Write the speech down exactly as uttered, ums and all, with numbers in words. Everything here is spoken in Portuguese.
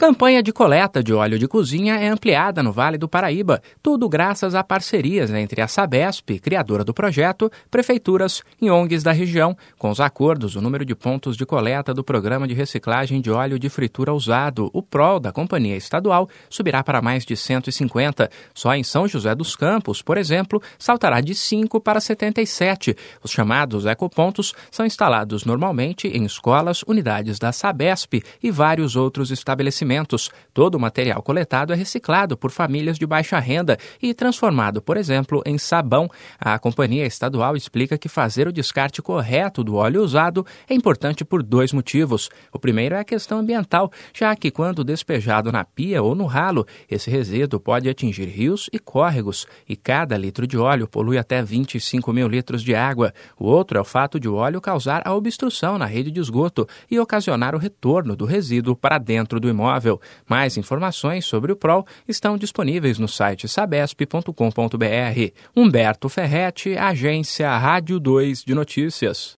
Campanha de coleta de óleo de cozinha é ampliada no Vale do Paraíba, tudo graças a parcerias entre a Sabesp, criadora do projeto, prefeituras e O N Gs da região. Com os acordos, o número de pontos de coleta do Programa de Reciclagem de Óleo de Fritura Usado, o P R O L da Companhia Estadual, subirá para mais de cento e cinquenta. Só em São José dos Campos, por exemplo, saltará de cinco para setenta e sete. Os chamados ecopontos são instalados normalmente em escolas, unidades da Sabesp e vários outros estabelecimentos. Todo o material coletado é reciclado por famílias de baixa renda e transformado, por exemplo, em sabão. A companhia estadual explica que fazer o descarte correto do óleo usado é importante por dois motivos. O primeiro é a questão ambiental, já que quando despejado na pia ou no ralo, esse resíduo pode atingir rios e córregos, e cada litro de óleo polui até vinte e cinco mil litros de água. O outro é o fato de o óleo causar a obstrução na rede de esgoto e ocasionar o retorno do resíduo para dentro do imóvel. Mais informações sobre o P R O L estão disponíveis no site sabesp ponto com ponto b r. Humberto Ferretti, Agência Rádio dois de Notícias.